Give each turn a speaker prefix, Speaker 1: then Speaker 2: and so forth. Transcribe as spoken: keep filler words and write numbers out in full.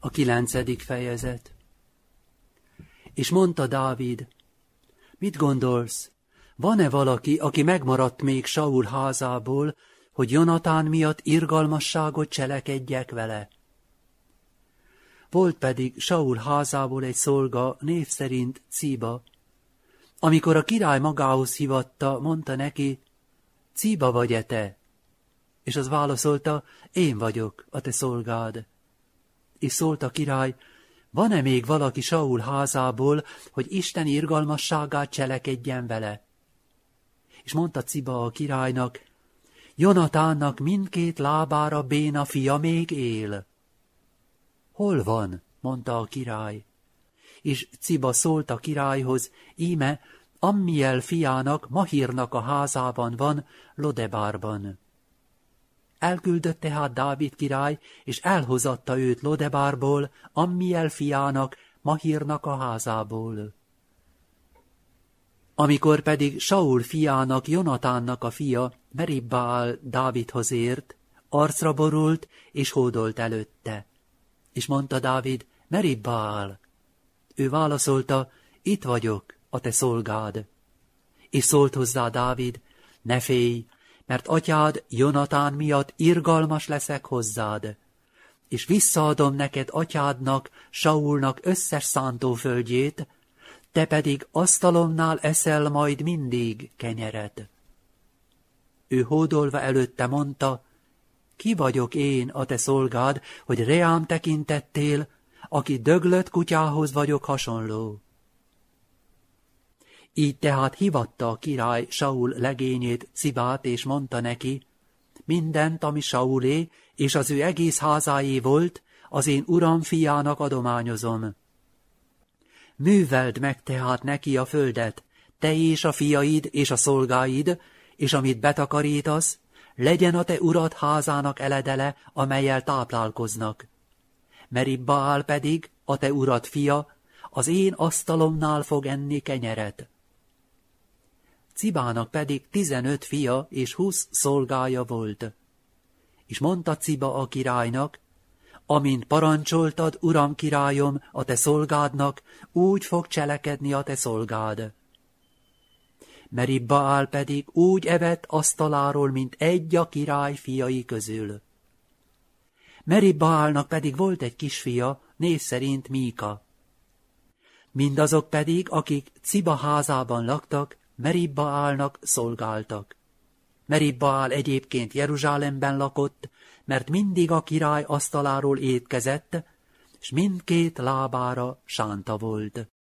Speaker 1: A kilencedik fejezet. És mondta Dávid, mit gondolsz, van-e valaki, aki megmaradt még Saul házából, hogy Jonatán miatt irgalmasságot cselekedjek vele? Volt pedig Saul házából egy szolga, név szerint Cíba. Amikor a király magához hívatta, mondta neki, Cíba vagy-e te? És az válaszolta, én vagyok, a te szolgád. És szólt a király, van-e még valaki Saul házából, hogy Isten irgalmasságát cselekedjen vele? És mondta Cíba a királynak, Jonatánnak mindkét lábára béna fia még él. Hol van? Mondta a király. És Cíba szólt a királyhoz, íme Ammiel fiának, Mahírnak a házában van, Lodebárban. Elküldött tehát Dávid király, és elhozatta őt Lodebárból, Ammiel fiának, Mahírnak a házából. Amikor pedig Saul fiának, Jonatánnak a fia, Merib-Baál Dávidhoz ért, arcra borult, és hódolt előtte. És mondta Dávid, Merib-Baál. Ő válaszolta, itt vagyok, a te szolgád. És szólt hozzá Dávid, ne félj, mert atyád Jonatán miatt irgalmas leszek hozzád, és visszaadom neked atyádnak, Saulnak összes szántóföldjét, te pedig asztalomnál eszel majd mindig kenyeret. Ő hódolva előtte mondta, ki vagyok én, a te szolgád, hogy reám tekintettél, aki döglött kutyához vagyok hasonló. Így tehát hivatta a király Saul legényét, Cibát, és mondta neki, mindent, ami Saulé és az ő egész házáé volt, az én uram fiának adományozom. Műveld meg tehát neki a földet, te és a fiaid és a szolgáid, és amit betakarítasz, legyen a te urad házának eledele, amellyel táplálkoznak. Merib-Baál pedig, a te urad fia, az én asztalomnál fog enni kenyeret. Cibának pedig tizenöt fia és húsz szolgája volt. És mondta Ciba a királynak, amint parancsoltad, uram királyom, a te szolgádnak, úgy fog cselekedni a te szolgád. Merib-Baál pedig úgy evett asztaláról, mint egy a király fiai közül. Merib-Baálnak pedig volt egy kisfia, név szerint Míka. Mindazok pedig, akik Ciba házában laktak, Merib-Baálnak szolgáltak. Merib-Baál egyébként Jeruzsálemben lakott, mert mindig a király asztaláról étkezett, s mindkét lábára sánta volt.